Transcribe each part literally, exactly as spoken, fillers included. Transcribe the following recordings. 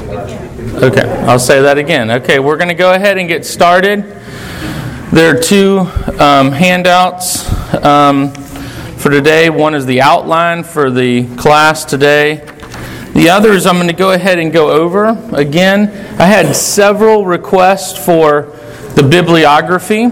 Okay, I'll say that again. Okay, we're going to go ahead and get started. There are two um, handouts um, for today. One is the outline for the class today. The others I'm going to go ahead and go over. Again, I had several requests for the bibliography.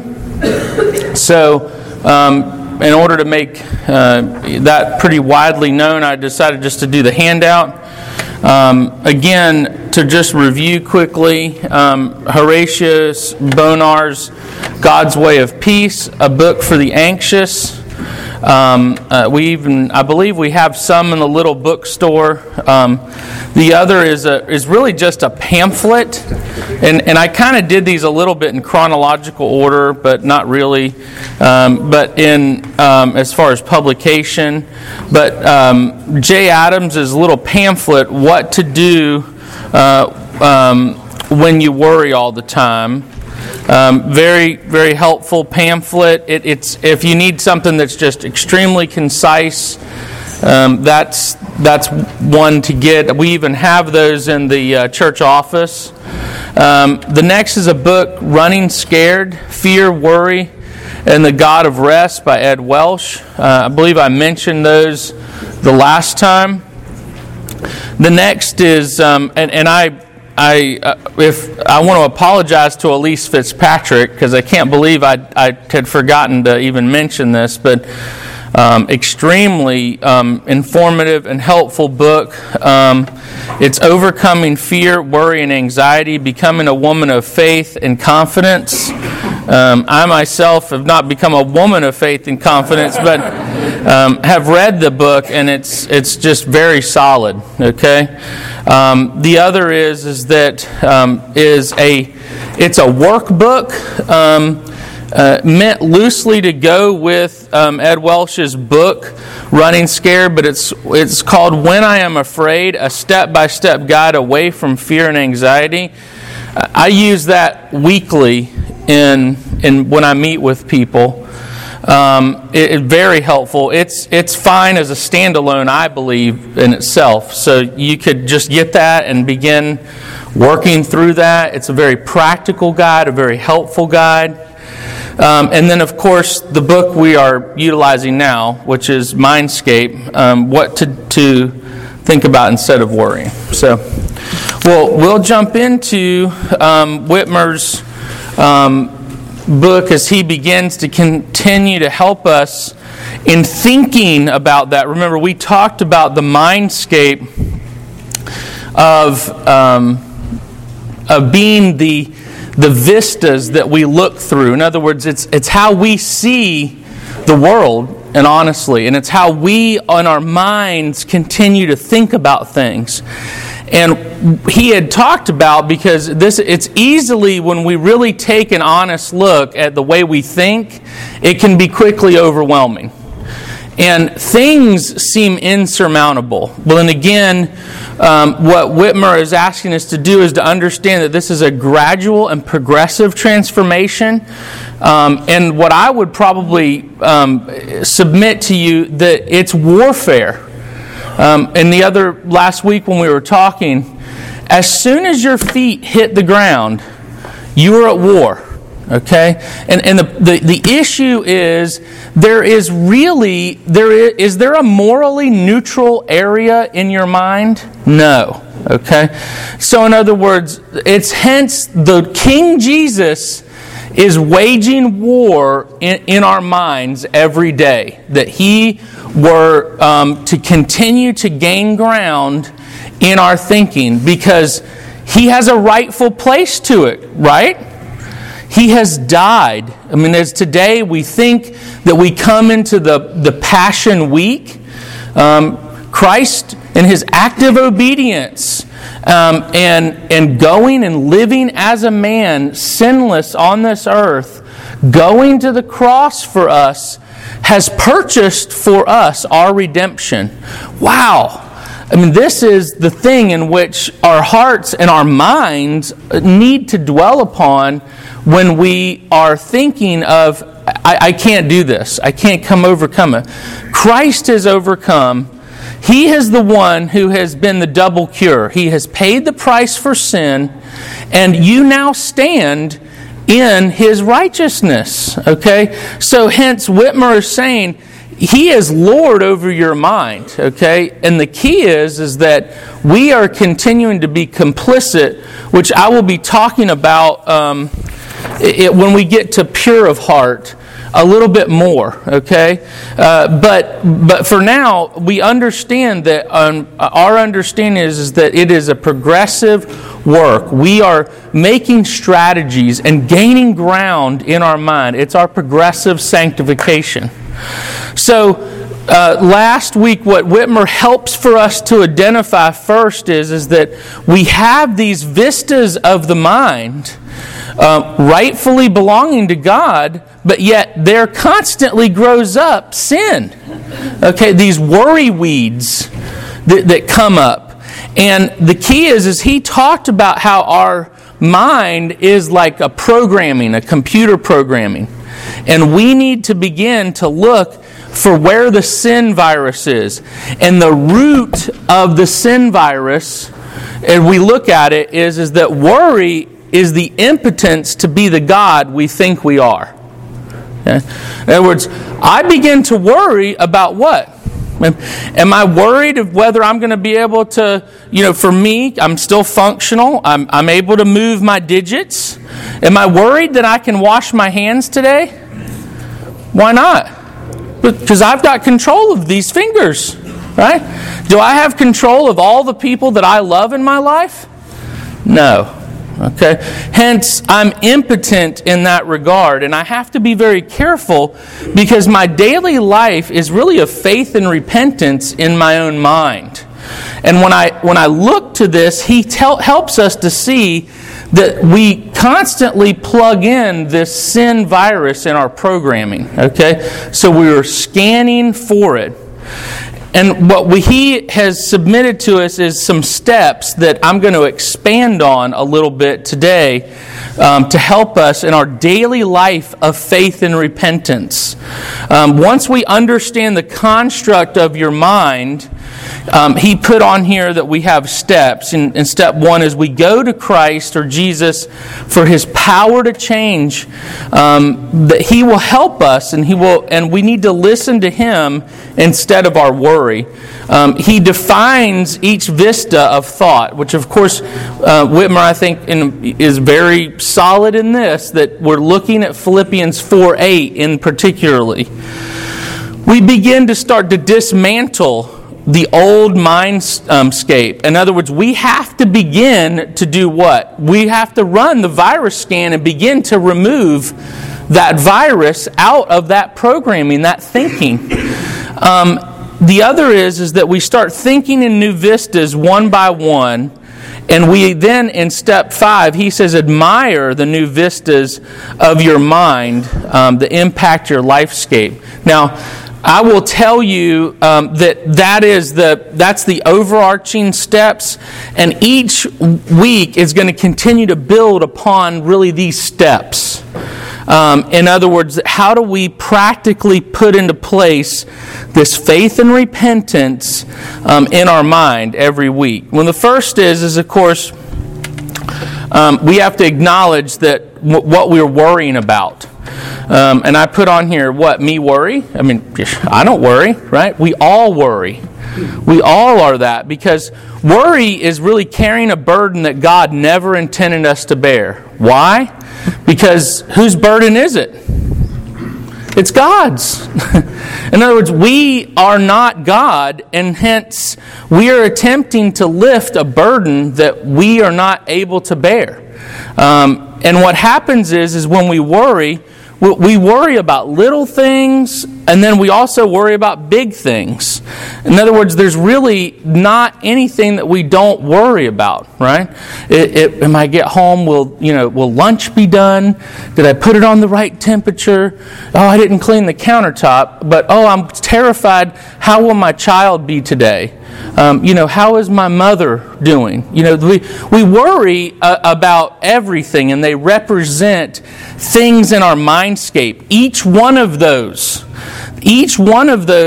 So, um, in order to make uh, that pretty widely known, I decided just to do the handout. Um, again, to just review quickly, um, Horatius Bonar's God's Way of Peace, a book for the anxious. Um, uh, we even, I believe, we have some in the little bookstore. Um, the other is a is really just a pamphlet, and and I kind of did these a little bit in chronological order, but not really. Um, but in um, as far as publication, but um, Jay Adams' little pamphlet, "What to Do uh, um, When You Worry All the Time." Um, very, very helpful pamphlet. It, it's if you need something that's just extremely concise, um, that's that's one to get. We even have those in the uh, church office. Um, the next is a book, Running Scared: Fear, Worry, and the God of Rest by Ed Welch. Uh, I believe I mentioned those the last time. The next is, um, and, and I. I uh, if I want to apologize to Elise Fitzpatrick because I can't believe I I had forgotten to even mention this, but um, extremely um, informative and helpful book. Um, it's Overcoming Fear, Worry, and Anxiety: Becoming a Woman of Faith and Confidence. Um, I myself have not become a woman of faith and confidence, but um, have read the book, and it's it's just very solid. Okay. Um, the other is is that um, is a it's a workbook um, uh, meant loosely to go with um, Ed Welch's book Running Scared, but it's it's called When I Am Afraid: A Step-by-Step Guide Away from Fear and Anxiety. I use that weekly in in when I meet with people. Um, it, it's very helpful. It's it's fine as a standalone, I believe, in itself. So you could just get that and begin working through that. It's a very practical guide, a very helpful guide. Um, and then, of course, the book we are utilizing now, which is Mindscape, um, What to, to Think About Instead of Worrying. So we'll, we'll jump into um, Whitmer's Um, book as he begins to continue to help us in thinking about that. Remember, we talked about the mindscape of um, of being the the vistas that we look through. In other words, it's it's how we see the world, and honestly, and it's how we, on our minds, continue to think about things. And he had talked about, because this it's easily, when we really take an honest look at the way we think, it can be quickly overwhelming. And things seem insurmountable. Well, and again, um, what Whitmer is asking us to do is to understand that this is a gradual and progressive transformation. Um, and what I would probably um, submit to you, that it's warfare. Um, and the other, last week when we were talking, as soon as your feet hit the ground, you are at war. Okay? And and the, the, the issue is, there is really, there is, is there a morally neutral area in your mind? No. Okay? So in other words, it's hence the King Jesus is waging war in, in our minds every day. That He were um, to continue to gain ground in our thinking, because He has a rightful place to it, right? He has died. I mean, as today we think that we come into the, the Passion Week, um, Christ in His active obedience um, and, and going and living as a man, sinless on this earth, going to the cross for us, has purchased for us our redemption. Wow! I mean, this is the thing in which our hearts and our minds need to dwell upon when we are thinking of, I, I can't do this. I can't come overcome it. Christ has overcome. He is the one who has been the double cure. He has paid the price for sin, and you now stand in His righteousness. Okay? So hence Whitmer is saying, He is Lord over your mind, okay? And the key is, is that we are continuing to be complicit, which I will be talking about um, it, when we get to pure of heart a little bit more, okay? Uh, but but for now, we understand that um, our understanding is, is that it is a progressive work. We are making strategies and gaining ground in our mind. It's our progressive sanctification. So, uh, last week, what Whitmer helps for us to identify first is, is that we have these vistas of the mind uh, rightfully belonging to God, but yet there constantly grows up sin. Okay, these worry weeds that, that come up. And the key is, is he talked about how our mind is like a programming, a computer programming. And we need to begin to look for where the sin virus is. And the root of the sin virus, and we look at it, is, is that worry is the impotence to be the God we think we are. Okay? In other words, I begin to worry about what? Am I worried of whether I'm going to be able to, you know, for me, I'm still functional. I'm, I'm able to move my digits. Am I worried that I can wash my hands today? Why not? Because I've got control of these fingers, right? Do I have control of all the people that I love in my life? No. Okay? Hence, I'm impotent in that regard, and I have to be very careful because my daily life is really a faith and repentance in my own mind. And when I when I look to this, he tel- helps us to see that we constantly plug in this sin virus in our programming. Okay? So we are scanning for it. And what we, he has submitted to us is some steps that I'm going to expand on a little bit today um, to help us in our daily life of faith and repentance. Um, once we understand the construct of your mind, um, he put on here that we have steps. And, and step one is we go to Christ or Jesus for His power to change. Um, that He will help us, and He will, and we need to listen to Him instead of our worry. Um, he defines each vista of thought, which of course uh, Whitmer, I think, in, is very solid in this, that we're looking at Philippians four eight in particularly. We begin to start to dismantle the old mindscape. In other words, we have to begin to do what? We have to run the virus scan and begin to remove that virus out of that programming, that thinking. Um, the other is, is that we start thinking in new vistas one by one, and we then, in step five, he says, admire the new vistas of your mind um, that impact your lifescape. Now, I will tell you um, that that is the that's the overarching steps, and each week is going to continue to build upon really these steps. Um, in other words, how do we practically put into place this faith and repentance um, in our mind every week? Well, the first is, is of course, um, we have to acknowledge that w- what we're worrying about. Um, and I put on here, what, me worry? I mean, I don't worry, right? We all worry. We all are that, because worry is really carrying a burden that God never intended us to bear. Why? Because whose burden is it? It's God's. In other words, we are not God, and hence we are attempting to lift a burden that we are not able to bear. Um, and what happens is, is when we worry, we worry about little things, and then we also worry about big things. In other words, there's really not anything that we don't worry about, right? It, it, when I get home, will you know, will lunch be done? Did I put it on the right temperature? Oh, I didn't clean the countertop, but oh, I'm terrified. How will my child be today? Um, you know, how is my mother doing? You know, we we worry uh, about everything, and they represent things in our mindscape. Each one of those, each one of those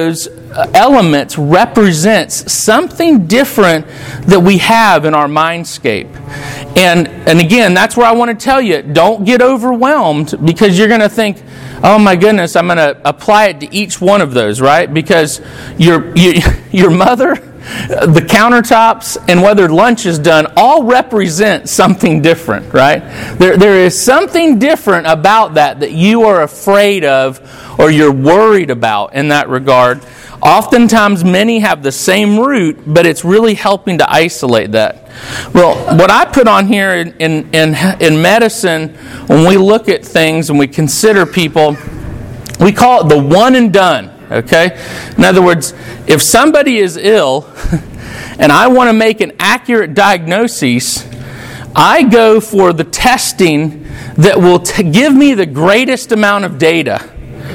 elements represents something different that we have in our mindscape. And and again, that's where I want to tell you, don't get overwhelmed, because you're going to think, oh my goodness, I'm going to apply it to each one of those, right? Because your you, your mother, the countertops, and whether lunch is done all represent something different, right? There, there is something different about that that you are afraid of or you're worried about in that regard. Oftentimes, many have the same root, but it's really helping to isolate that. Well, what I put on here in, in, in, in medicine, when we look at things and we consider people, we call it the one and done. Okay? In other words, if somebody is ill and I want to make an accurate diagnosis, I go for the testing that will t- give me the greatest amount of data.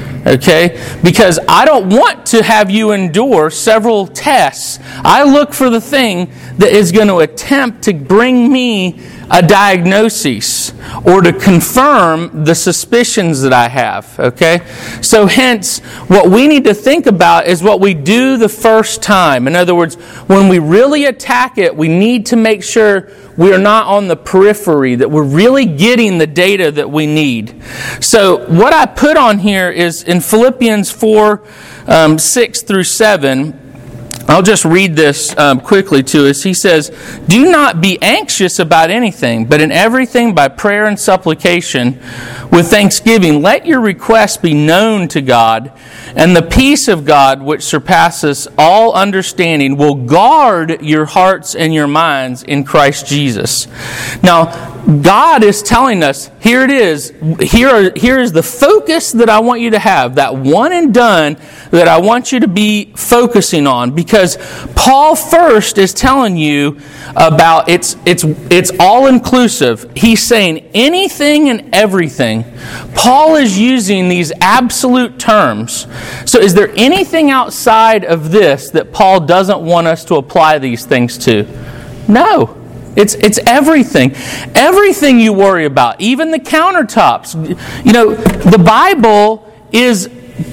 Okay? Because I don't want to have you endure several tests. I look for the thing that is going to attempt to bring me a diagnosis or to confirm the suspicions that I have. Okay? So hence, what we need to think about is what we do the first time. In other words, when we really attack it, we need to make sure we are not on the periphery, that we're really getting the data that we need. So what I put on here is in Philippians four, um, six through seven. I'll just read this um, quickly to us. He says, "Do not be anxious about anything, but in everything by prayer and supplication with thanksgiving, let your requests be known to God, and the peace of God, which surpasses all understanding, will guard your hearts and your minds in Christ Jesus." Now, God is telling us, here it is, here, are, here is the focus that I want you to have, that one and done that I want you to be focusing on, because Paul first is telling you about, it's, it's, it's all-inclusive. He's saying anything and everything. Paul is using these absolute terms. So is there anything outside of this that Paul doesn't want us to apply these things to? No. It's it's everything. Everything you worry about, even the countertops. You know, the Bible is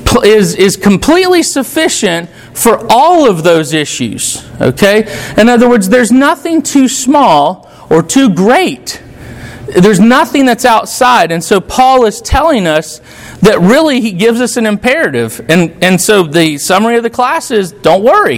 is is completely sufficient for all of those issues. Okay? In other words, there's nothing too small or too great. There's nothing that's outside. And so Paul is telling us that really he gives us an imperative. And and so the summary of the class is, don't worry.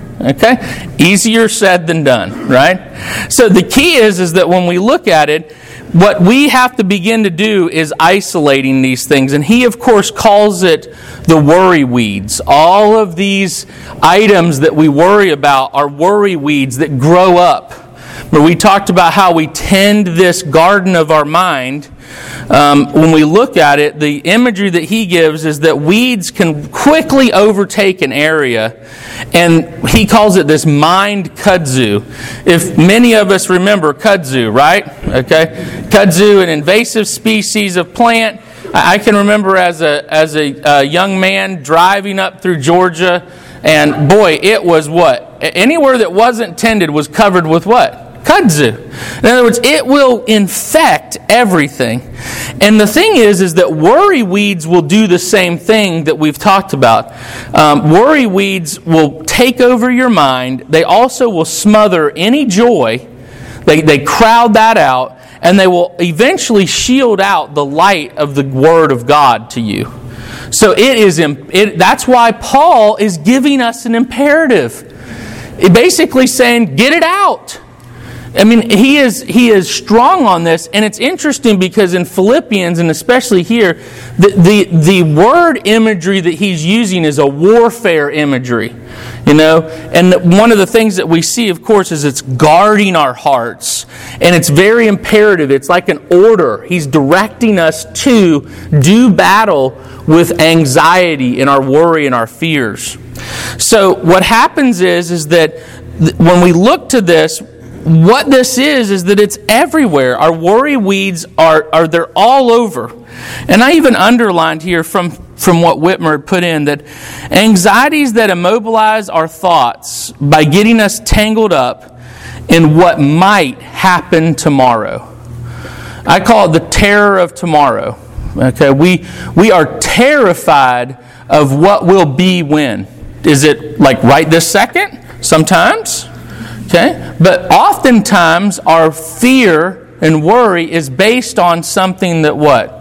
Okay? Easier said than done, right? So the key is, is that when we look at it, what we have to begin to do is isolating these things. And he, of course, calls it the worry weeds. All of these items that we worry about are worry weeds that grow up. Where we talked about how we tend this garden of our mind. Um, when we look at it, the imagery that he gives is that weeds can quickly overtake an area, and he calls it this mind kudzu. If many of us remember kudzu, right? Okay, kudzu, an invasive species of plant. I can remember as a as a, a young man driving up through Georgia, and boy, it was what? Anywhere that wasn't tended was covered with what? Kudzu. In other words, it will infect everything. And the thing is, is that worry weeds will do the same thing that we've talked about. Um, worry weeds will take over your mind. They also will smother any joy. They, they crowd that out, and they will eventually shield out the light of the Word of God to you. So it is. It, that's why Paul is giving us an imperative. It basically saying, get it out. I mean, he is he is strong on this, and it's interesting because in Philippians, and especially here, the, the, the word imagery that he's using is a warfare imagery, you know? And one of the things that we see, of course, is it's guarding our hearts, and it's very imperative. It's like an order. He's directing us to do battle with anxiety and our worry and our fears. So what happens is, is that when we look to this, what this is, is that it's everywhere. Our worry weeds are, are they're all over. And I even underlined here from, from what Whitmer put in that anxieties that immobilize our thoughts by getting us tangled up in what might happen tomorrow. I call it the terror of tomorrow. Okay, we we are terrified of what will be when. Is it like right this second? Sometimes. Okay? But oftentimes our fear and worry is based on something that what?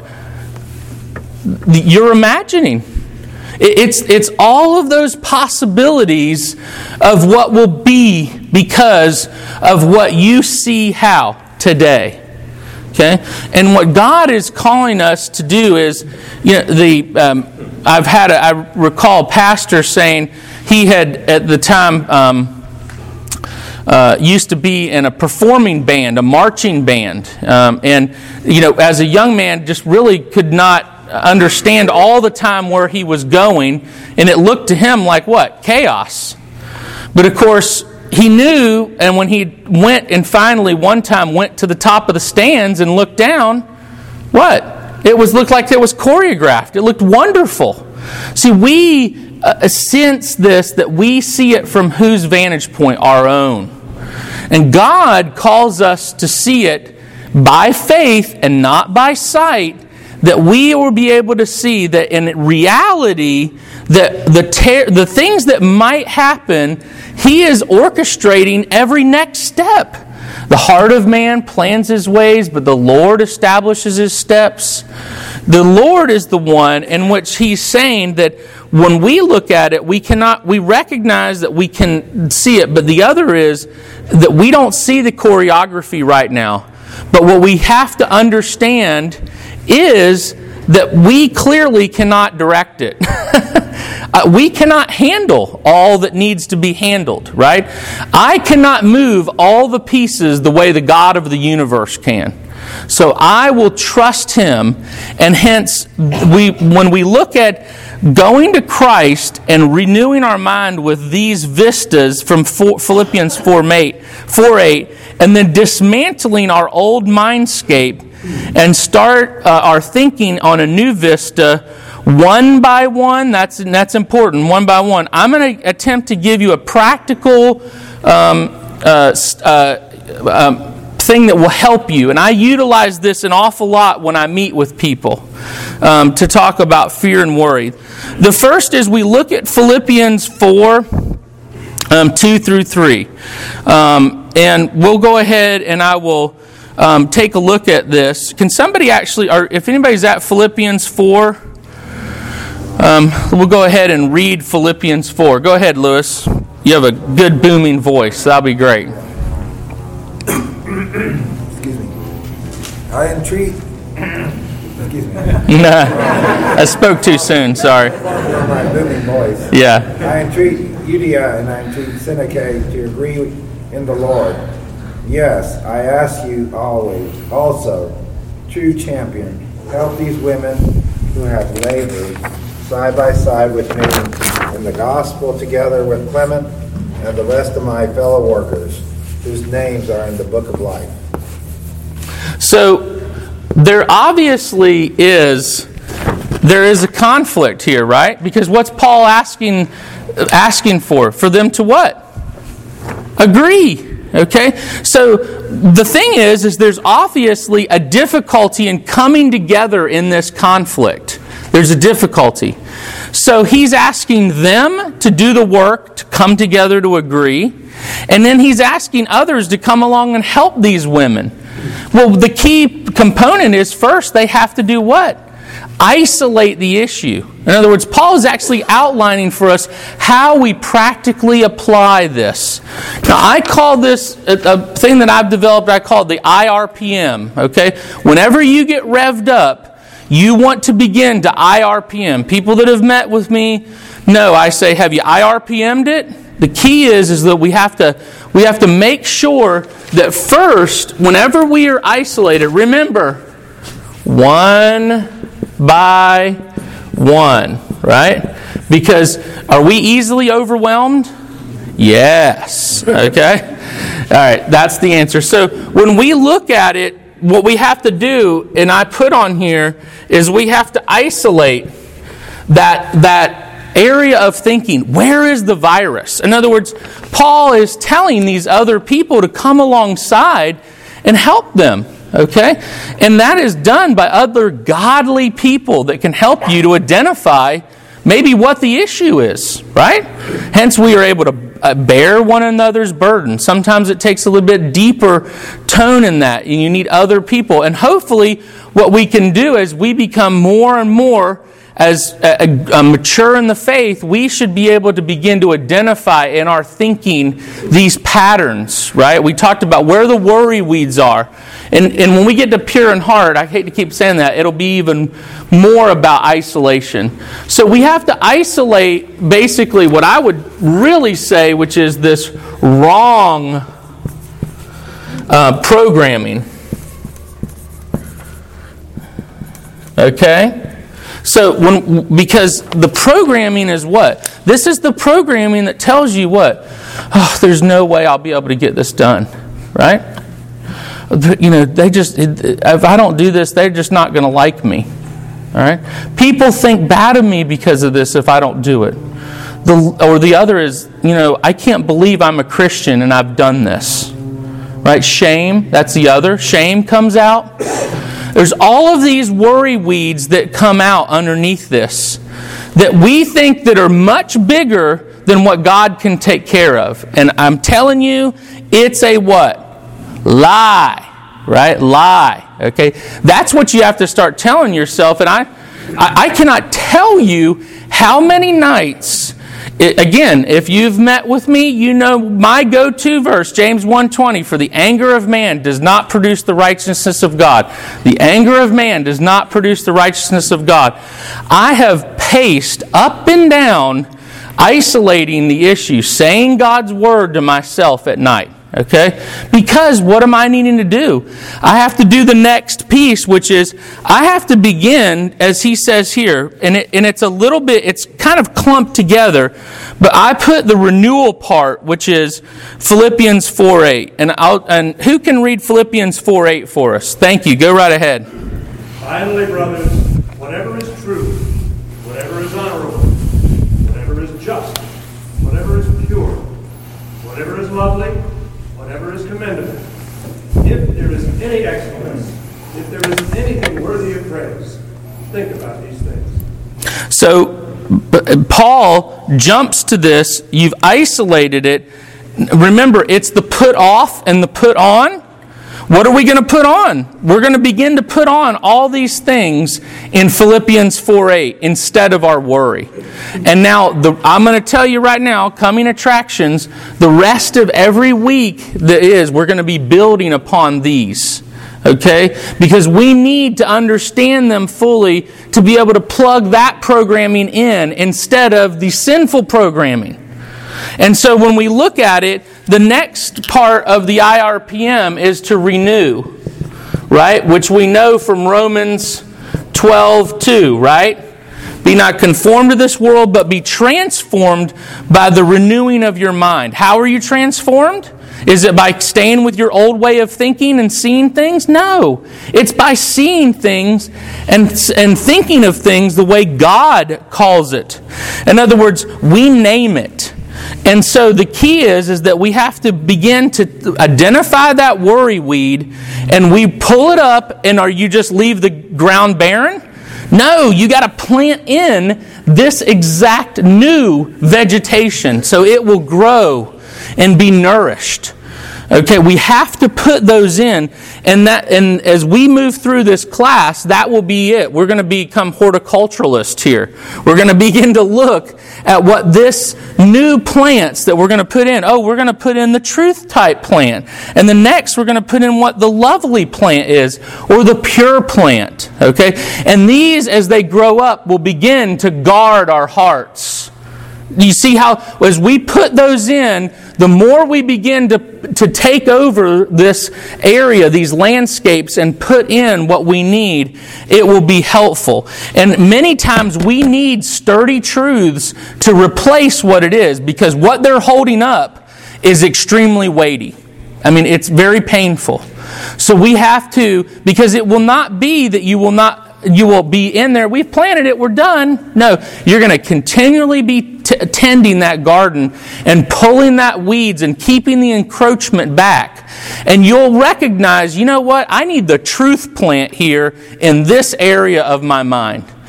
You're imagining. It's, it's all of those possibilities of what will be because of what you see how today. Okay? And what God is calling us to do is, you know, the um, I've had a, I recall a pastor saying he had at the time um, uh, used to be in a performing band, a marching band, um, and you know, as a young man, just really could not understand all the time where he was going, and it looked to him like what? Chaos. But of course, he knew, and when he went and finally one time went to the top of the stands and looked down, what? It was looked like it was choreographed. It looked wonderful. See, we uh, sense this, that we see it from whose vantage point? Our own. And God calls us to see it by faith and not by sight, that we will be able to see that in reality, that the ter- the things that might happen, He is orchestrating every next step. The heart of man plans his ways, but the Lord establishes his steps. The Lord is the one in which He's saying that when we look at it, we cannot, we recognize that we can see it, but the other is that we don't see the choreography right now. But what we have to understand is that we clearly cannot direct it. uh, we cannot handle all that needs to be handled, right? I cannot move all the pieces the way the God of the universe can. So I will trust Him, and hence, we when we look at going to Christ and renewing our mind with these vistas from Philippians four eight, and then dismantling our old mindscape and start uh, our thinking on a new vista one by one. That's that's important, one by one. I'm going to attempt to give you a practical um, uh, uh, um, thing that will help you. And I utilize this an awful lot when I meet with people um, to talk about fear and worry. The first is we look at Philippians four, um, two through three. Um, and we'll go ahead and I will um, take a look at this. Can somebody actually, or if anybody's at Philippians four, um, we'll go ahead and read Philippians four. Go ahead, Lewis. You have a good booming voice. That'll be great. Excuse me. I entreat. Excuse me. Nah, I spoke too soon. Sorry. My booming voice. Yeah. I entreat Euodia and I entreat Syntyche to agree in the Lord. Yes, I ask you always, also, true champion, help these women who have labored side by side with me in the gospel, together with Clement and the rest of my fellow workers, whose names are in the book of life. So there obviously is there is a conflict here, right? Because what's Paul asking asking for? For them to what? Agree. Okay? So the thing is, is there's obviously a difficulty in coming together in this conflict. There's a difficulty. So he's asking them to do the work, to come together to agree. And then he's asking others to come along and help these women. Well, the key component is first they have to do what? Isolate the issue. In other words, Paul is actually outlining for us how we practically apply this. Now, I call this a, a thing that I've developed, I call it the I R P M. Okay? Whenever you get revved up, you want to begin to I R P M. People that have met with me know I say, have you I R P M'd it? The key is, is that we have to we have to make sure that first, whenever we are isolated, remember, one by one, right? Because are we easily overwhelmed? Yes. Okay? All right, that's the answer. So when we look at it, what we have to do, and I put on here, is we have to isolate that that area of thinking. Where is the virus? In other words, Paul is telling these other people to come alongside and help them. Okay? And that is done by other godly people that can help you to identify maybe what the issue is, right? Hence, we are able to bear one another's burden. Sometimes it takes a little bit deeper tone in that, and you need other people. And hopefully, what we can do as we become more and more as a, a, a mature in the faith, we should be able to begin to identify in our thinking these patterns, right? We talked about where the worry weeds are. And, and when we get to pure in heart, I hate to keep saying that, it'll be even more about isolation. So we have to isolate basically what I would really say, which is this wrong uh, programming. Okay? So, when because the programming is what? This is the programming that tells you what? Oh, there's no way I'll be able to get this done, right? You know, they just, if I don't do this, they're just not going to like me, all right? People think bad of me because of this if I don't do it. The, or the other is, you know, I can't believe I'm a Christian and I've done this, right? Shame, that's the other. Shame comes out. There's all of these worry weeds that come out underneath this that we think that are much bigger than what God can take care of. And I'm telling you, it's a what? Lie. Right? Lie. Okay? That's what you have to start telling yourself. And I, I, I cannot tell you how many nights... It, again, if you've met with me, you know my go-to verse, James one twenty, for the anger of man does not produce the righteousness of God. The anger of man does not produce the righteousness of God. I have paced up and down, isolating the issue, saying God's word to myself at night. Okay? Because what am I needing to do? I have to do the next piece, which is I have to begin, as he says here, and, it, and it's a little bit, it's kind of clumped together, but I put the renewal part, which is Philippians four eight. And, I'll, and who can read Philippians four eight for us? Thank you. Go right ahead. Finally, brothers, whatever is true, whatever is honorable, whatever is just, whatever is pure, whatever is lovely, whatever is commendable, if there is any excellence, if there is anything worthy of praise, think about these things. So, Paul jumps to this. You've isolated it. Remember, it's the put off and the put on. What are we going to put on? We're going to begin to put on all these things in Philippians four eight instead of our worry. And now, the, I'm going to tell you right now, coming attractions, the rest of every week that is, we're going to be building upon these. Okay? Because we need to understand them fully to be able to plug that programming in instead of the sinful programming. And so when we look at it, the next part of the I R P M is to renew, right? Which we know from Romans twelve two, right? Be not conformed to this world, but be transformed by the renewing of your mind. How are you transformed? Is it by staying with your old way of thinking and seeing things? No. It's by seeing things and, and thinking of things the way God calls it. In other words, we name it. And so the key is, is that we have to begin to identify that worry weed and we pull it up, and are you just leave the ground barren? No, you got to plant in this exact new vegetation so it will grow and be nourished. Okay, we have to put those in, and that, and as we move through this class, that will be it. We're going to become horticulturalists here. We're going to begin to look at what this new plants that we're going to put in. Oh, we're going to put in the truth type plant, and the next we're going to put in what the lovely plant is, or the pure plant. Okay, and these, as they grow up, will begin to guard our hearts. You see how, as we put those in, the more we begin to, to take over this area, these landscapes, and put in what we need, it will be helpful. And many times we need sturdy truths to replace what it is, because what they're holding up is extremely weighty. I mean, it's very painful. So we have to, because it will not be that you will not You will be in there. We've planted it. We're done. No, you're going to continually be t- tending that garden and pulling that weeds and keeping the encroachment back. And you'll recognize, you know what? I need the truth plant here in this area of my mind.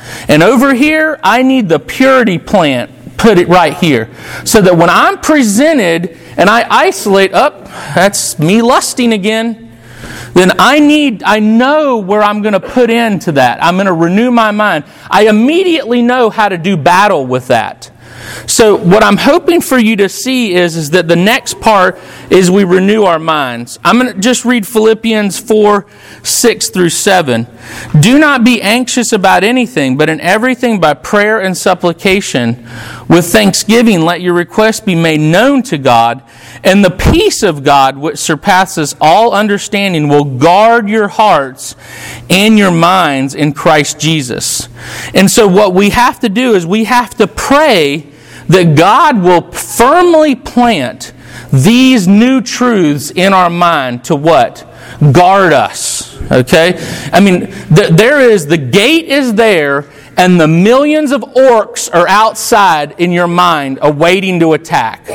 And over here, I need the purity plant. Put it right here. So that when I'm presented and I isolate, up, oh, that's me lusting again. Then I need, I know where I'm going to put into that. I'm going to renew my mind. I immediately know how to do battle with that. So what I'm hoping for you to see is, is that the next part is we renew our minds. I'm going to just read Philippians four, six through seven. Do not be anxious about anything, but in everything by prayer and supplication, with thanksgiving let your requests be made known to God, and the peace of God, which surpasses all understanding, will guard your hearts and your minds in Christ Jesus. And so what we have to do is we have to pray that God will firmly plant these new truths in our mind to what? Guard us. Okay? I mean, th- there is, the gate is there, and the millions of orcs are outside in your mind awaiting to attack.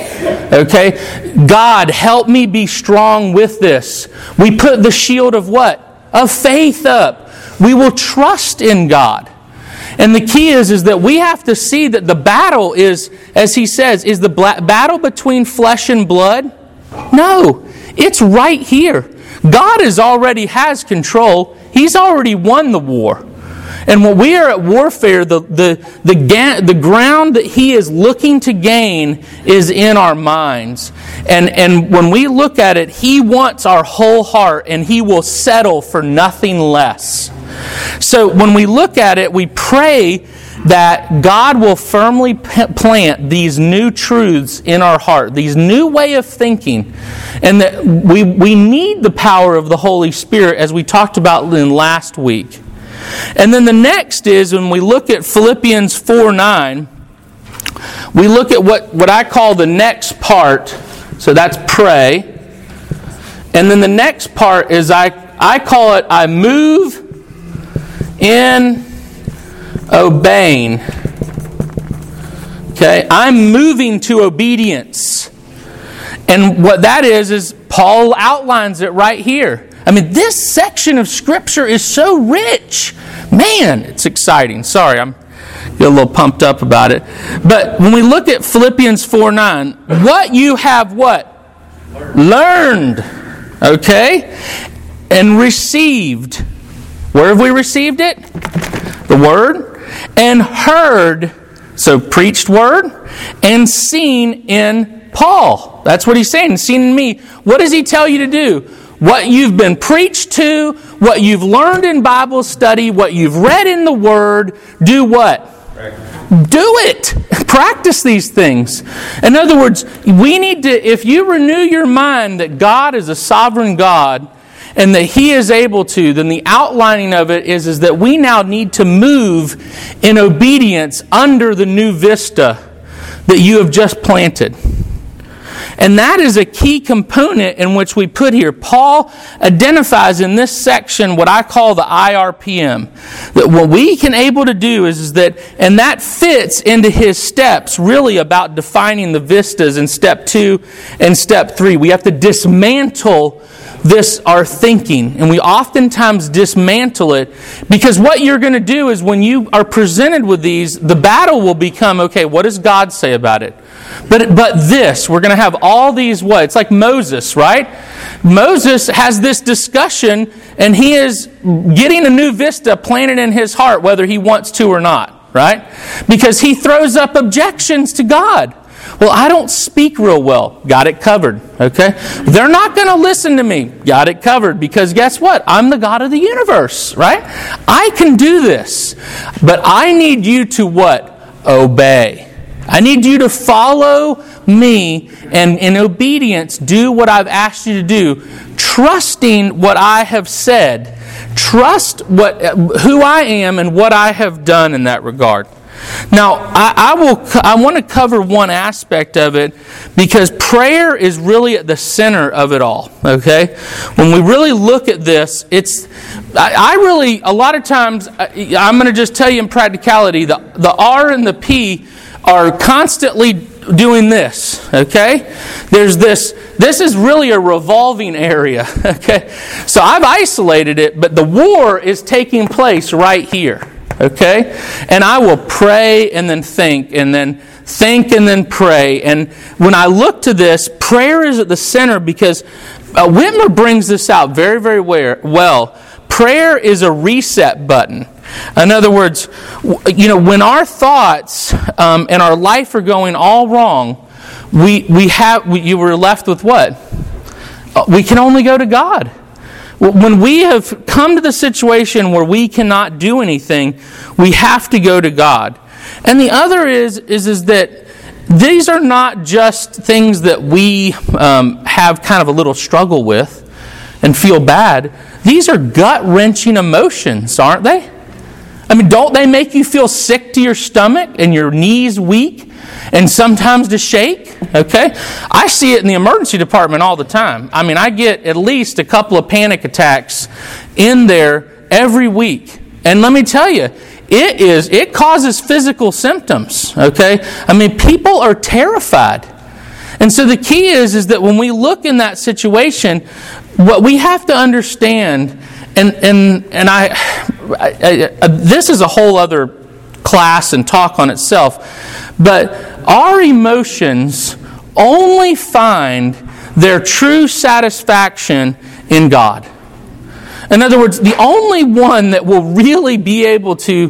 Okay? God, help me be strong with this. We put the shield of what? Of faith up. We will trust in God. And the key is, is that we have to see that the battle is, as he says, is the battle between flesh and blood? No. It's right here. God is already has control. He's already won the war. And when we are at warfare, the, the, the, ga- the ground that He is looking to gain is in our minds. And, and when we look at it, He wants our whole heart, and He will settle for nothing less. So when we look at it, we pray that God will firmly p- plant these new truths in our heart, these new way of thinking, and that we, we need the power of the Holy Spirit, as we talked about in last week. And then the next is, when we look at Philippians four nine, we look at what, what I call the next part. So that's pray. And then the next part is, I, I call it, I move in obeying. Okay, I'm moving to obedience. And what that is, is Paul outlines it right here. I mean, this section of Scripture is so rich. Man, it's exciting. Sorry, I'm getting a little pumped up about it. But when we look at Philippians four nine, what you have what? Learned. Learned. Okay? And received. Where have we received it? The Word. And heard, so preached Word, and seen in Paul. That's what he's saying, seen in me. What does he tell you to do? What you've been preached to, what you've learned in Bible study, what you've read in the Word, do what? Practice. Do it. Practice these things. In other words, we need to, if you renew your mind that God is a sovereign God and that He is able to, then the outlining of it is, is that we now need to move in obedience under the new vista that you have just planted. And that is a key component in which we put here. Paul identifies in this section what I call the I R P M. That what we can able to do is, is that, and that fits into his steps, really about defining the vistas in step two and step three. We have to dismantle this, our thinking. And we oftentimes dismantle it, because what you're going to do is, when you are presented with these, the battle will become, okay, what does God say about it? But but this, we're going to have all these, what? It's like Moses, right? Moses has this discussion, and he is getting a new vista planted in his heart, whether he wants to or not, right? Because he throws up objections to God. Well, I don't speak real well. Got it covered, okay? They're not going to listen to me. Got it covered, because guess what? I'm the God of the universe, right? I can do this. But I need you to what? Obey. I need you to follow me and in obedience do what I've asked you to do, trusting what I have said. Trust what who I am and what I have done in that regard. Now, I, I will. I want to cover one aspect of it, because prayer is really at the center of it all. Okay, when we really look at this, it's. I, I really a lot of times I'm going to just tell you in practicality, the the R and the P are constantly doing this, okay? There's this, this is really a revolving area, okay? So I've isolated it, but the war is taking place right here, okay? And I will pray and then think, and then think and then pray. And when I look to this, prayer is at the center because uh, Whitmer brings this out very, very well. Prayer is a reset button. In other words, you know, when our thoughts um, and our life are going all wrong, we we have we, you were left with what? Uh, we can only go to God. When we have come to the situation where we cannot do anything, we have to go to God. And the other is is is that these are not just things that we um, have kind of a little struggle with and feel bad. These are gut-wrenching emotions, aren't they? I mean, don't they make you feel sick to your stomach and your knees weak and sometimes to shake? Okay? I see it in the emergency department all the time. I mean, I get at least a couple of panic attacks in there every week. And let me tell you, it is it causes physical symptoms, okay? I mean, people are terrified. And so the key is, is that when we look in that situation, what we have to understand, and and and I, I, I this is a whole other class and talk on itself, but our emotions only find their true satisfaction in God. In other words, the only one that will really be able to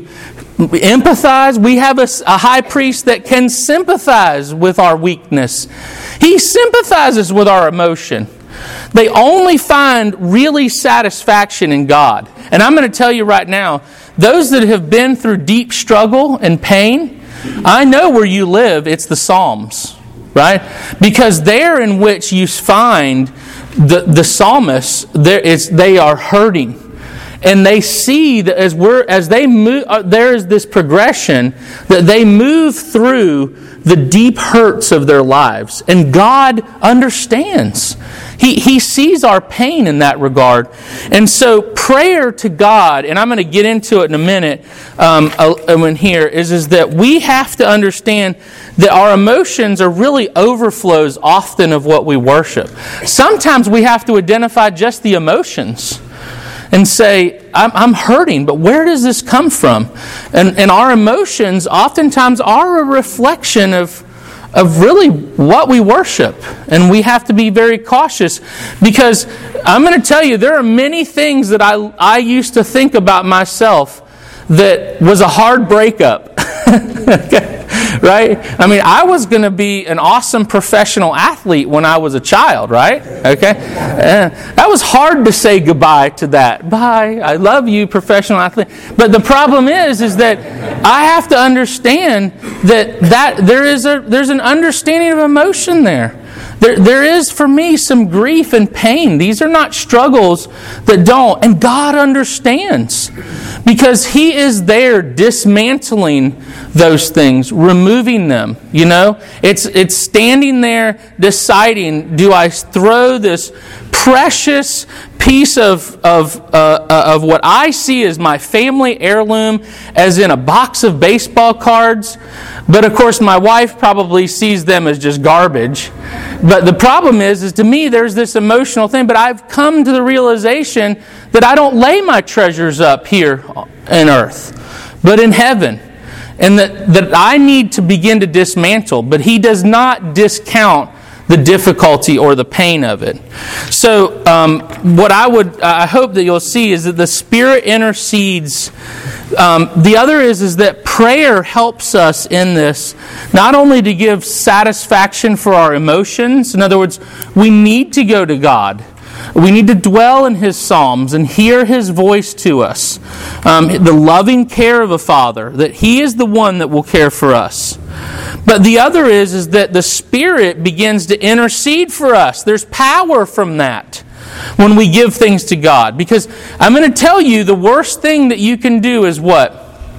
empathize, we have a, a high priest that can sympathize with our weakness. He sympathizes with our emotion. They only find really satisfaction in God. And I'm going to tell you right now, those that have been through deep struggle and pain, I know where you live, it's the Psalms, right? Because there in which you find the, the psalmists, there is, they are hurting. And they see that as we're as they move, uh, there is this progression that they move through the deep hurts of their lives, and God understands. He He sees our pain in that regard, and so prayer to God, and I'm going to get into it in a minute. Um, in here is is that we have to understand that our emotions are really overflows often of what we worship. Sometimes we have to identify just the emotions and say, I'm, I'm hurting, but where does this come from? And, and our emotions oftentimes are a reflection of, of really what we worship. And we have to be very cautious because I'm going to tell you, there are many things that I, I used to think about myself that was a hard breakup. Okay. Right? I mean, I was going to be an awesome professional athlete when I was a child, right? Okay? And that was hard to say goodbye to that. Bye, I love you, professional athlete. But the problem is, is that I have to understand that, that there is a there's an understanding of emotion there. There, there is, for me, some grief and pain. These are not struggles that don't. And God understands. Because He is there dismantling those things, removing them. You know? It's, it's standing there deciding, do I throw this precious piece of of uh, of what I see as my family heirloom as in a box of baseball cards, but of course my wife probably sees them as just garbage. But the problem is, is to me there's this emotional thing, but I've come to the realization that I don't lay my treasures up here on earth, but in heaven. And that, that I need to begin to dismantle, but He does not discount the difficulty or the pain of it. So, um, what I would, I hope that you'll see is that the Spirit intercedes. Um, the other is, is that prayer helps us in this, not only to give satisfaction for our emotions. In other words, we need to go to God. We need to dwell in His Psalms and hear His voice to us. Um, the loving care of a Father, that He is the one that will care for us. But the other is, is that the Spirit begins to intercede for us. There's power from that when we give things to God. Because I'm going to tell you, the worst thing that you can do is what?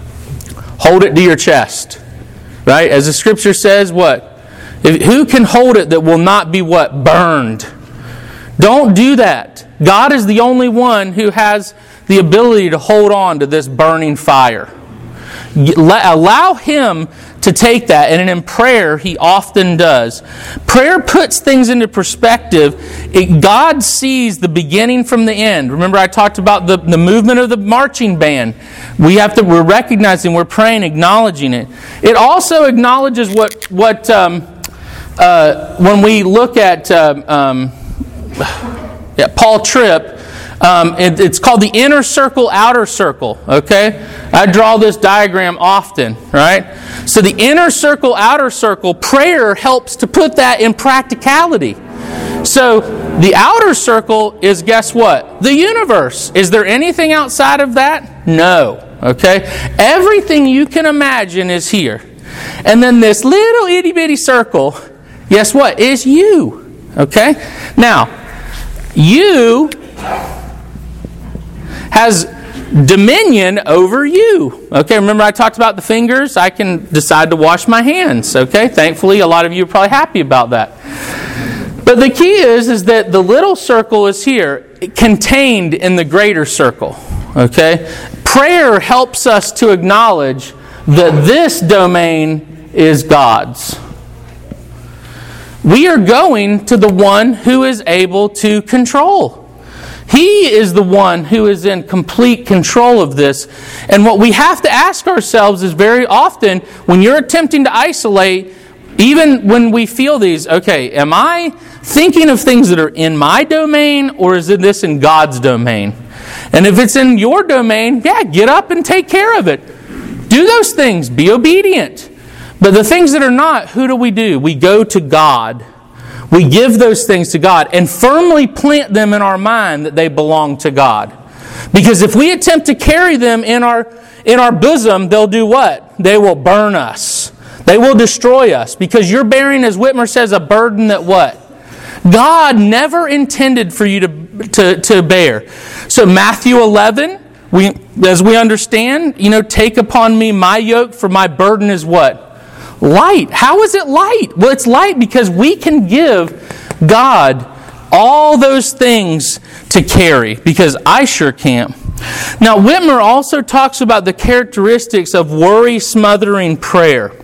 Hold it to your chest. Right? As the Scripture says, what? If, who can hold it that will not be what? Burned. Don't do that. God is the only one who has the ability to hold on to this burning fire. Allow Him to take that, and in prayer, He often does. Prayer puts things into perspective. It, God sees the beginning from the end. Remember, I talked about the, the movement of the marching band. We have to, we're recognizing, we're praying, acknowledging it. It also acknowledges what, what um, uh, when we look at uh, um, yeah, Paul Tripp, Um, it, it's called the inner circle, outer circle, okay? I draw this diagram often, right? So the inner circle, outer circle, prayer helps to put that in practicality. So the outer circle is, guess what? The universe. Is there anything outside of that? No, okay? Everything you can imagine is here. And then this little itty-bitty circle, guess what? Is you, okay? Now, you has dominion over you. Okay, remember I talked about the fingers? I can decide to wash my hands. Okay, thankfully a lot of you are probably happy about that. But the key is, is that the little circle is here, contained in the greater circle. Okay, prayer helps us to acknowledge that this domain is God's. We are going to the one who is able to control. He is the one who is in complete control of this. And what we have to ask ourselves is very often, when you're attempting to isolate, even when we feel these, okay, am I thinking of things that are in my domain, or is this in God's domain? And if it's in your domain, yeah, get up and take care of it. Do those things. Be obedient. But the things that are not, who do we do? We go to God. We give those things to God and firmly plant them in our mind that they belong to God. Because if we attempt to carry them in our in our bosom, they'll do what? They will burn us. They will destroy us. Because you're bearing, as Whitmer says, a burden that what? God never intended for you to, to, to bear. So Matthew eleven, we as we understand, you know, take upon me my yoke, for my burden is what? Light. How is it light? Well, it's light because we can give God all those things to carry, because I sure can't. Now, Whitmer also talks about the characteristics of worry-smothering prayer,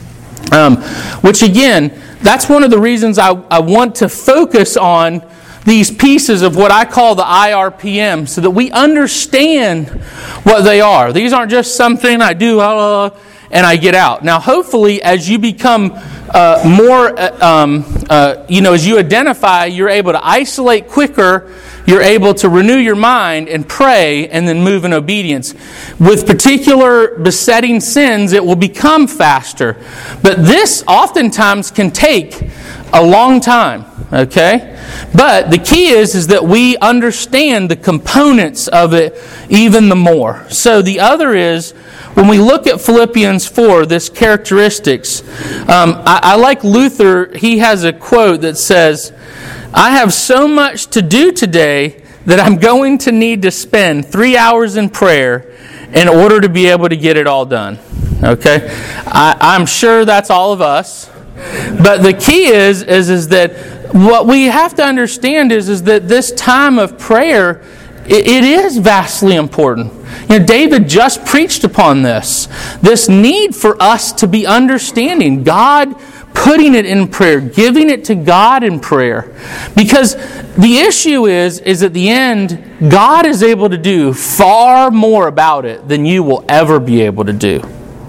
um, which again, that's one of the reasons I, I want to focus on these pieces of what I call the I R P M, so that we understand what they are. These aren't just something I do, uh, and I get out. Now, hopefully, as you become uh, more, uh, um, uh, you know, as you identify, you're able to isolate quicker, you're able to renew your mind and pray and then move in obedience. With particular besetting sins, it will become faster. But this oftentimes can take a long time, okay? But the key is, is that we understand the components of it even the more. So the other is, when we look at Philippians four, this characteristics, um, I, I like Luther. He has a quote that says, I have so much to do today that I'm going to need to spend three hours in prayer in order to be able to get it all done. Okay? I, I'm sure that's all of us. But the key is, is, is that what we have to understand is, is that this time of prayer, it, it is vastly important. You know, David just preached upon this. This need for us to be understanding God, putting it in prayer, giving it to God in prayer. Because the issue is, is at the end, God is able to do far more about it than you will ever be able to do.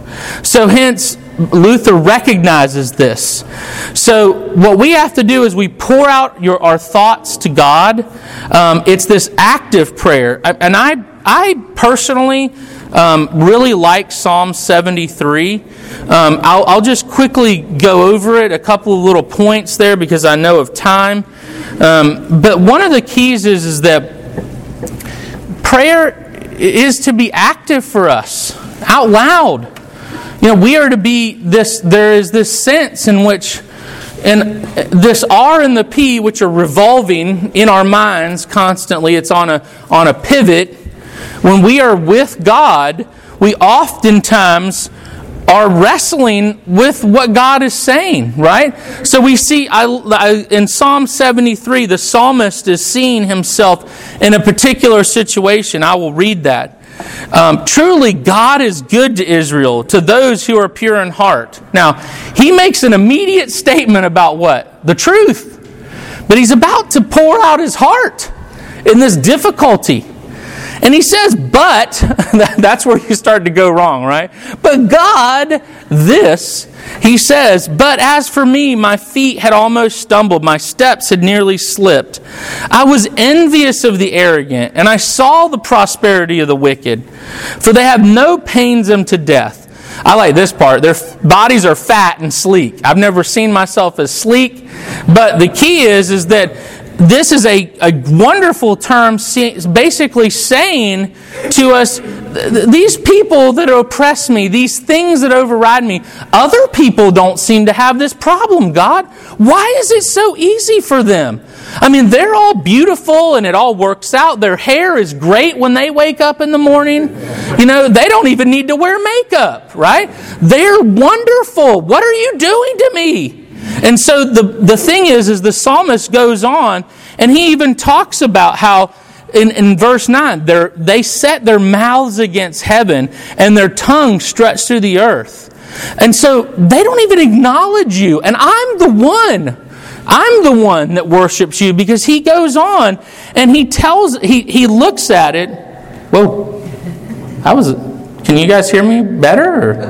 So hence, Luther recognizes this. So what we have to do is we pour out your, our thoughts to God. Um, it's this active prayer. And I, I personally um, really like Psalm seventy-three. Um, I'll, I'll just quickly go over it, a couple of little points there because I know of time. Um, but one of the keys is, is that prayer is to be active for us, out loud. You know, we are to be this, there is this sense in which, and this R and the P, which are revolving in our minds constantly, it's on a on a pivot. When we are with God, we oftentimes are wrestling with what God is saying, right? So we see I, I, in Psalm seventy-three, the psalmist is seeing himself in a particular situation. I will read that. Um, truly, God is good to Israel, to those who are pure in heart. Now, he makes an immediate statement about what? The truth. But he's about to pour out his heart in this difficulty. And he says, but, that's where you start to go wrong, right? But God, this, he says, but as for me, my feet had almost stumbled, my steps had nearly slipped. I was envious of the arrogant, and I saw the prosperity of the wicked, for they have no pains them to death. I like this part. Their bodies are fat and sleek. I've never seen myself as sleek, but the key is, is that this is a, a wonderful term basically saying to us, these people that oppress me, these things that override me, other people don't seem to have this problem, God. Why is it so easy for them? I mean, they're all beautiful and it all works out. Their hair is great when they wake up in the morning. You know, they don't even need to wear makeup, right? They're wonderful. What are you doing to me? And so the, the thing is, is the psalmist goes on and he even talks about how in, in verse nine, they set their mouths against heaven and their tongue stretched through the earth. And so they don't even acknowledge you. And I'm the one. I'm the one that worships you, because he goes on and he tells, he, he looks at it. Whoa, I was... Can you guys hear me better? Or?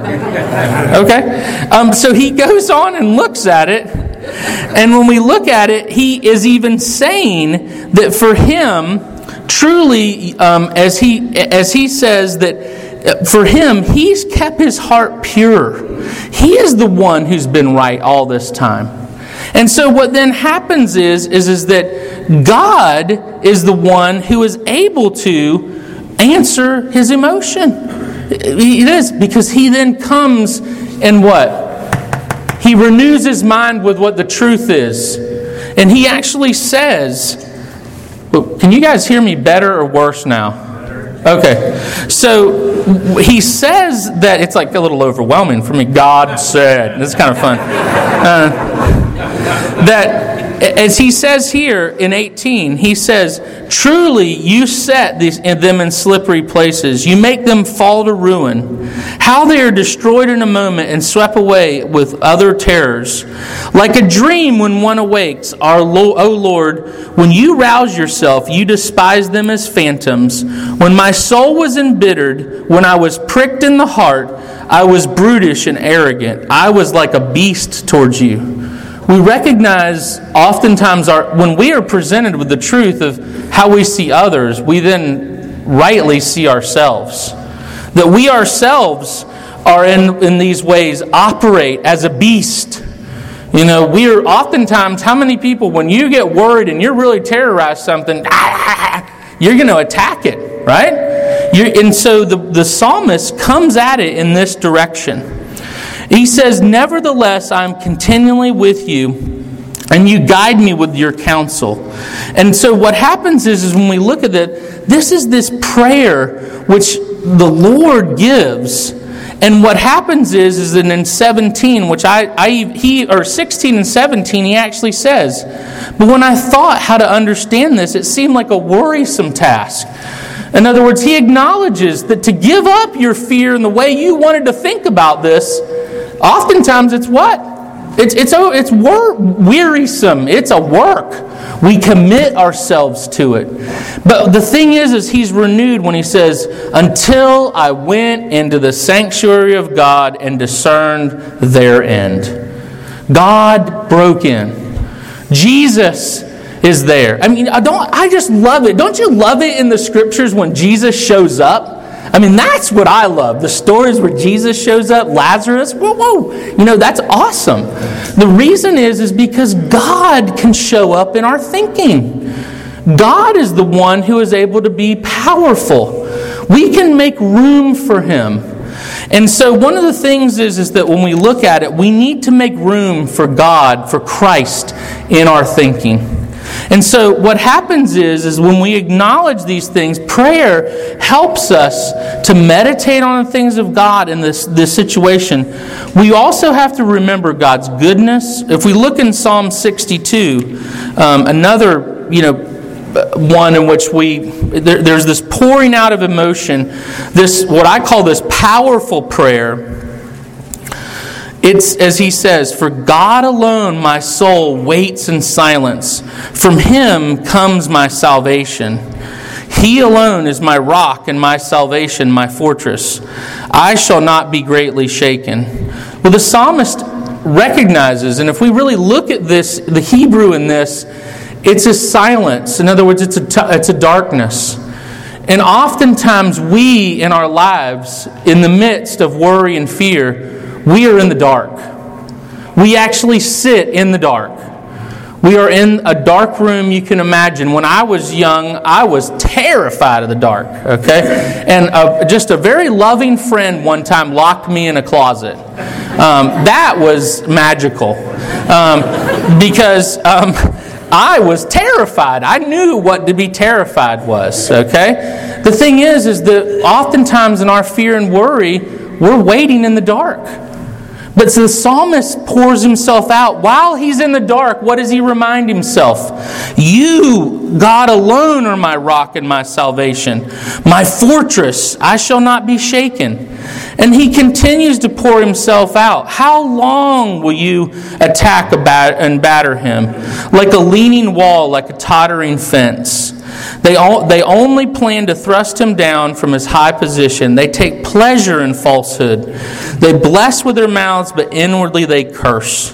Okay. Um, so he goes on and looks at it. And when we look at it, he is even saying that for him, truly, um, as he as he says that for him, he's kept his heart pure. He is the one who's been right all this time. And so what then happens is, is, is that God is the one who is able to answer his emotion. It is, because he then comes and what? He renews his mind with what the truth is. And he actually says, well, can you guys hear me better or worse now? Okay. So he says that, it's like a little overwhelming for me. God said. It's kind of fun. Uh, that as he says here in eighteen, he says, truly you set these, them in slippery places. You make them fall to ruin. How they are destroyed in a moment and swept away with other terrors. Like a dream when one awakes, our Lo- O Lord, when you rouse yourself, you despise them as phantoms. When my soul was embittered, when I was pricked in the heart, I was brutish and arrogant. I was like a beast towards you. We recognize oftentimes our, when we are presented with the truth of how we see others, we then rightly see ourselves. That we ourselves are in, in these ways operate as a beast. You know, we are oftentimes, how many people, when you get worried and you're really terrorized something, you're going to attack it, right? You're, and so the, the psalmist comes at it in this direction. He says, nevertheless, I am continually with you, and you guide me with your counsel. And so what happens is, is when we look at it, this is this prayer which the Lord gives. And what happens is, is that in seventeen, which I, I he or sixteen and seventeen, he actually says, but when I thought how to understand this, it seemed like a worrisome task. In other words, he acknowledges that to give up your fear and the way you wanted to think about this, oftentimes it's what? It's it's it's wor- wearisome. It's a work. We commit ourselves to it. But the thing is, is he's renewed when he says, until I went into the sanctuary of God and discerned their end. God broke in. Jesus is there. I mean, I don't. I just love it. Don't you love it in the scriptures when Jesus shows up? I mean, that's what I love. The stories where Jesus shows up, Lazarus, whoa, whoa. You know, that's awesome. The reason is, is because God can show up in our thinking. God is the one who is able to be powerful. We can make room for Him. And so one of the things is, is that when we look at it, we need to make room for God, for Christ in our thinking. And so what happens is, is when we acknowledge these things, prayer helps us to meditate on the things of God in this, this situation. We also have to remember God's goodness. If we look in Psalm sixty-two, um, another, you know, one in which we there, there's this pouring out of emotion, this what I call this powerful prayer. It's as he says, "For God alone my soul waits in silence. From Him comes my salvation. He alone is my rock and my salvation, my fortress. I shall not be greatly shaken." Well, the psalmist recognizes, and if we really look at this, the Hebrew in this, it's a silence. In other words, it's a, t- it's a darkness. And oftentimes we, in our lives, in the midst of worry and fear, we are in the dark. We actually sit in the dark. We are in a dark room you can imagine. When I was young, I was terrified of the dark, okay? And uh, just a very loving friend one time locked me in a closet. Um, that was magical. Um, because um, I was terrified. I knew what to be terrified was, okay? The thing is, is that oftentimes in our fear and worry, we're waiting in the dark. But so the psalmist pours himself out. While he's in the dark, what does he remind himself? You, God alone, are my rock and my salvation, my fortress. I shall not be shaken. And he continues to pour himself out. How long will you attack and batter him? Like a leaning wall, like a tottering fence. They all, they only plan to thrust him down from his high position. They take pleasure in falsehood. They bless with their mouths, but inwardly they curse.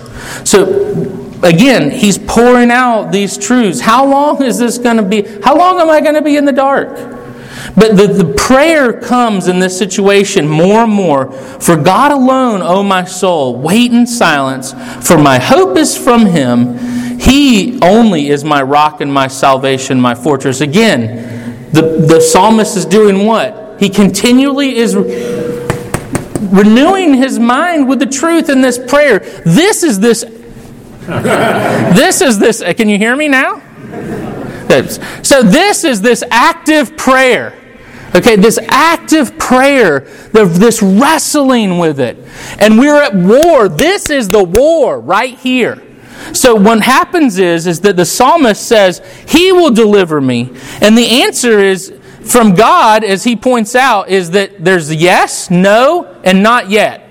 So, again, he's pouring out these truths. How long is this going to be? How long am I going to be in the dark? But the, the prayer comes in this situation more and more. For God alone, O my soul, wait in silence, for my hope is from Him. He only is my rock and my salvation, my fortress. Again, the, the psalmist is doing what? He continually is re- renewing his mind with the truth in this prayer. This is this... this is this... Can you hear me now? So this is this active prayer. Okay, this active prayer, this wrestling with it. And we're at war. This is the war right here. So what happens is, is that the psalmist says, He will deliver me. And the answer is, from God, as he points out, is that there's yes, no, and not yet.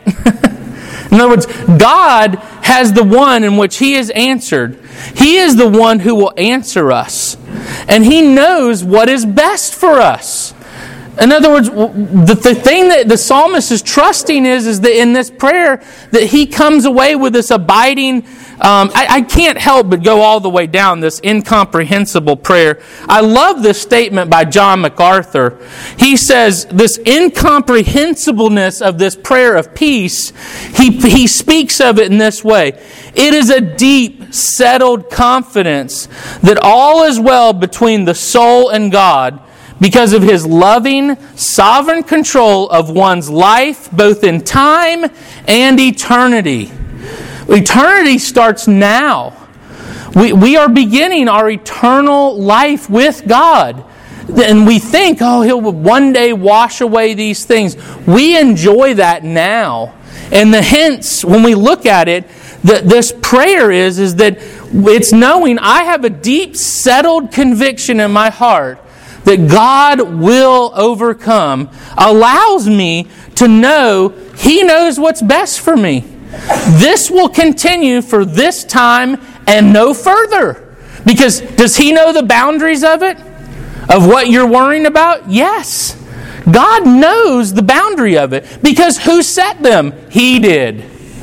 In other words, God has the one in which He has answered. He is the one who will answer us. And He knows what is best for us. In other words, the, the thing that the psalmist is trusting is, is that in this prayer, that he comes away with this abiding, um, I, I can't help but go all the way down this incomprehensible prayer. I love this statement by John MacArthur. He says, this incomprehensibleness of this prayer of peace, he, he speaks of it in this way. It is a deep, settled confidence that all is well between the soul and God, because of His loving, sovereign control of one's life, both in time and eternity. Eternity starts now. We, we are beginning our eternal life with God. And we think, oh, He'll one day wash away these things. We enjoy that now. And the hence, when we look at it, that this prayer is, is that it's knowing I have a deep, settled conviction in my heart that God will overcome, allows me to know He knows what's best for me. This will continue for this time and no further. Because does He know the boundaries of it? Of what you're worrying about? Yes. God knows the boundary of it. Because who set them? He did.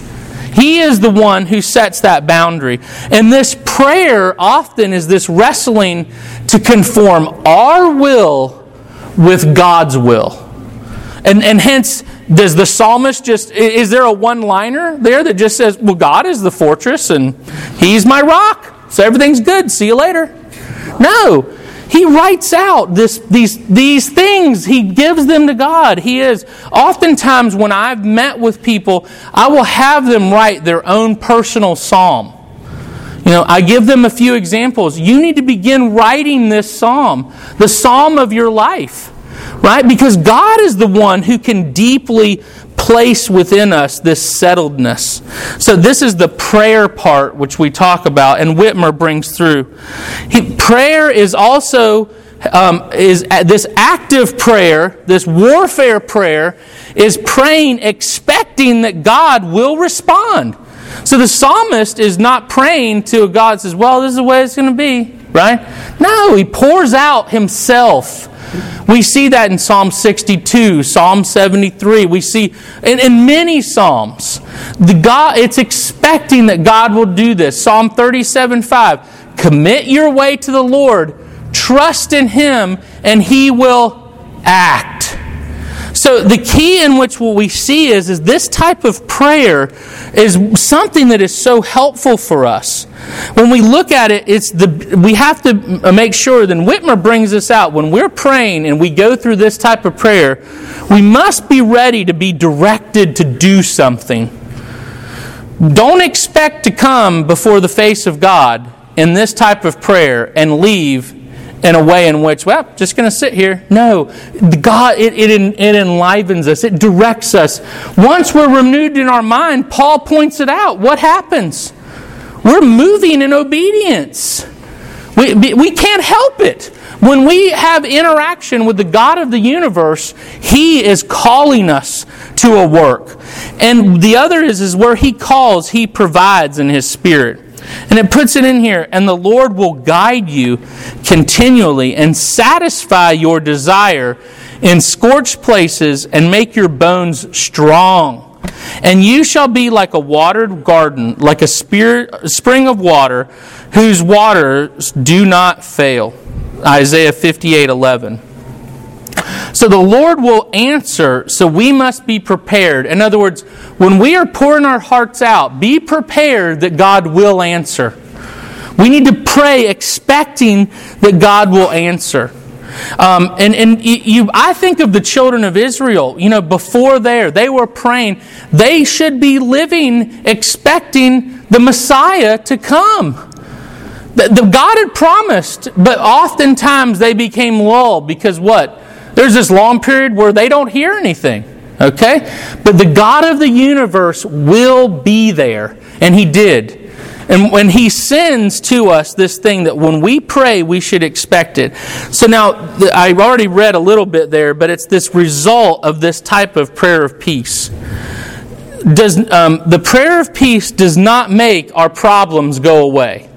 He is the one who sets that boundary. And this prayer often is this wrestling to conform our will with God's will. And, and hence, does the psalmist just, is there a one-liner there that just says, well, God is the fortress and He's my rock, so everything's good, see you later? No. He writes out this, these, these things. He gives them to God. He is. Oftentimes when I've met with people, I will have them write their own personal psalm. You know, I give them a few examples. You need to begin writing this psalm, the psalm of your life. right? Because God is the one who can deeply place within us this settledness. So this is the prayer part which we talk about, and Whitmer brings through. He, prayer is also um, is this active prayer, this warfare prayer, is praying expecting that God will respond. So the psalmist is not praying to a God that says, well, this is the way it's going to be, right? No, he pours out himself. We see that in Psalm sixty-two, Psalm seventy-three. We see in, in many Psalms, the God, it's expecting that God will do this. Psalm thirty-seven five, commit your way to the Lord, trust in Him, and He will act. So the key in which what we see is, is this type of prayer is something that is so helpful for us. When we look at it, it's the we have to make sure, then Whitmer brings this out, when we're praying and we go through this type of prayer, we must be ready to be directed to do something. Don't expect to come before the face of God in this type of prayer and leave in a way in which, well, just going to sit here. No, God, it, it, it enlivens us. It directs us. Once we're renewed in our mind, Paul points it out. What happens? We're moving in obedience. We, we can't help it. When we have interaction with the God of the universe, He is calling us to a work. And the other is, is where He calls, He provides in His Spirit. And it puts it in here, and the Lord will guide you continually and satisfy your desire in scorched places and make your bones strong. And you shall be like a watered garden, like a spirit, spring of water, whose waters do not fail. Isaiah fifty-eight eleven. So the Lord will answer, so we must be prepared. In other words, when we are pouring our hearts out, be prepared that God will answer. We need to pray expecting that God will answer. Um, and and you, I think of the children of Israel, you know, before there, they were praying. They should be living, expecting the Messiah to come. The, the God had promised, but oftentimes they became lulled because what? There's this long period where they don't hear anything. Okay? But the God of the universe will be there. And He did. And when He sends to us this thing that when we pray, we should expect it. So now, I've already read a little bit there, but it's this result of this type of prayer of peace. Does um, the prayer of peace does not make our problems go away.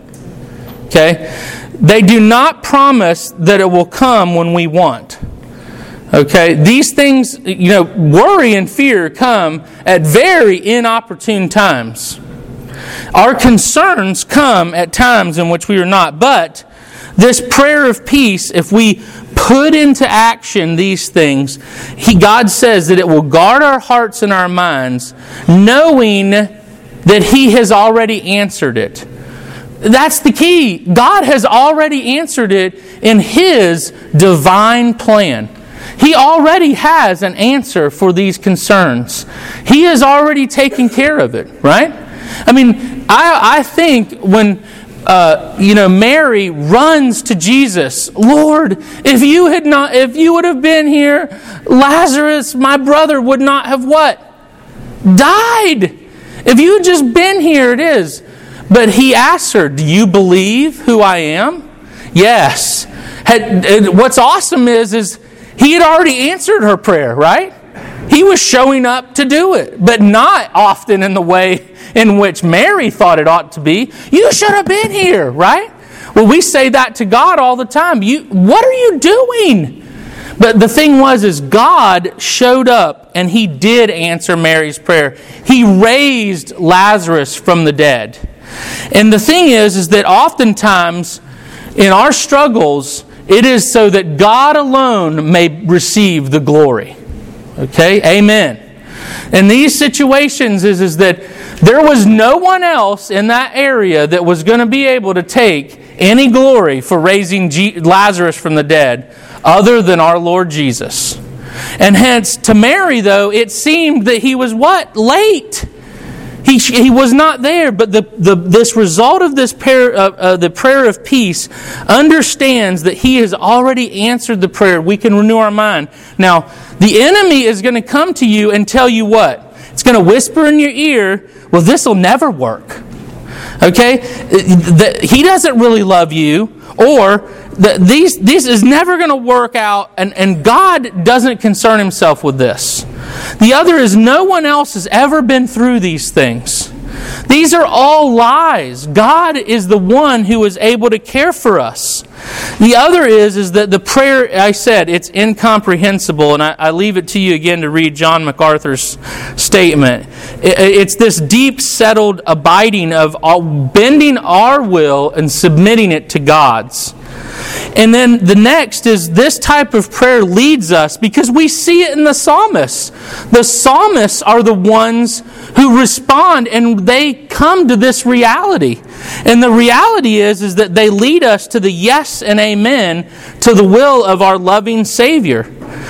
Okay? They do not promise that it will come when we want. Okay, these things, you know, worry and fear come at very inopportune times. Our concerns come at times in which we are not. But this prayer of peace, if we put into action these things, He, God says that it will guard our hearts and our minds, knowing that He has already answered it. That's the key. God has already answered it in His divine plan. He already has an answer for these concerns. He has already taken care of it, right? I mean, I, I think when uh, you know Mary runs to Jesus, Lord, if you had not, if you would have been here, Lazarus, my brother, would not have what? Died. If you had just been here, it is. But He asked her, do you believe who I am? Yes. Had, what's awesome is, is He had already answered her prayer, right? He was showing up to do it, but not often in the way in which Mary thought it ought to be. You should have been here, right? Well, we say that to God all the time. You, what are you doing? But the thing was, is God showed up and He did answer Mary's prayer. He raised Lazarus from the dead. And the thing is, is that oftentimes in our struggles, it is so that God alone may receive the glory. Okay? Amen. In these situations is, is that there was no one else in that area that was going to be able to take any glory for raising G- Lazarus from the dead other than our Lord Jesus. And hence, to Mary, though, it seemed that He was what? Late. He, he was not there, but the, the, this result of this prayer, uh, uh, the prayer of peace, understands that he has already answered the prayer. We can renew our mind. Now, the enemy is going to come to you and tell you what? It's going to whisper in your ear, well, this will never work. Okay? He doesn't really love you, or the, these, this is never going to work out, and, and God doesn't concern himself with this. The other is no one else has ever been through these things. These are all lies. God is the one who is able to care for us. The other is, is that the prayer, I said, it's incomprehensible, and I, I leave it to you again to read John MacArthur's statement. It, it's this deep, settled abiding of all, bending our will and submitting it to God's. And then the next is this type of prayer leads us because we see it in the psalmists. The psalmists are the ones who respond and they come to this reality. And the reality is, is that they lead us to the yes and amen to the will of our loving Savior.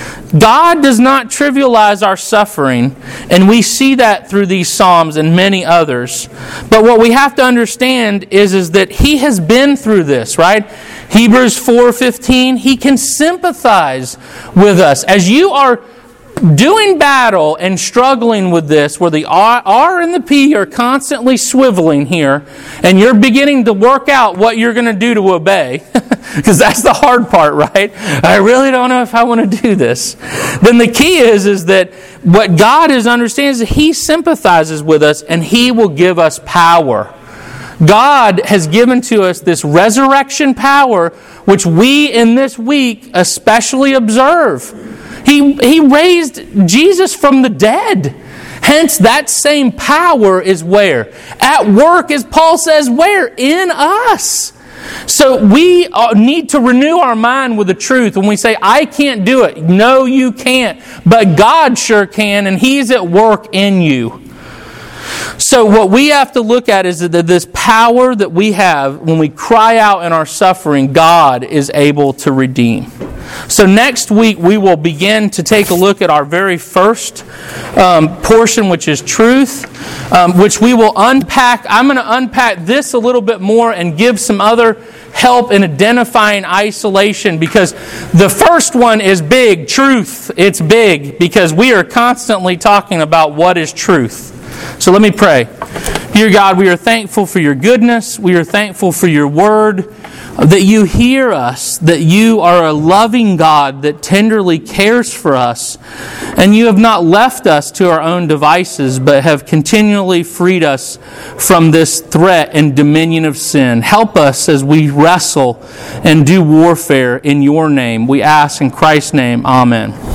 God does not trivialize our suffering, and we see that through these Psalms and many others. But what we have to understand is, is that He has been through this, right? Hebrews four fifteen, He can sympathize with us. As you are doing battle and struggling with this, where the R, R and the P are constantly swiveling here, and you're beginning to work out what you're going to do to obey, because that's the hard part, right? I really don't know if I want to do this. Then the key is, is that what God is understanding is that He sympathizes with us, and He will give us power. God has given to us this resurrection power, which we in this week especially observe. He, he raised Jesus from the dead. Hence, that same power is where? At work, as Paul says, where? In us. So we need to renew our mind with the truth when we say, I can't do it. No, you can't. But God sure can, and He's at work in you. So what we have to look at is that this power that we have when we cry out in our suffering, God is able to redeem. So next week we will begin to take a look at our very first um, portion, which is truth, um, which we will unpack. I'm going to unpack this a little bit more and give some other help in identifying isolation, because the first one is big, truth. It's big because we are constantly talking about what is truth. So let me pray. Dear God, we are thankful for your goodness. We are thankful for your word, that you hear us, that you are a loving God that tenderly cares for us, and you have not left us to our own devices, but have continually freed us from this threat and dominion of sin. Help us as we wrestle and do warfare in your name. We ask in Christ's name, amen.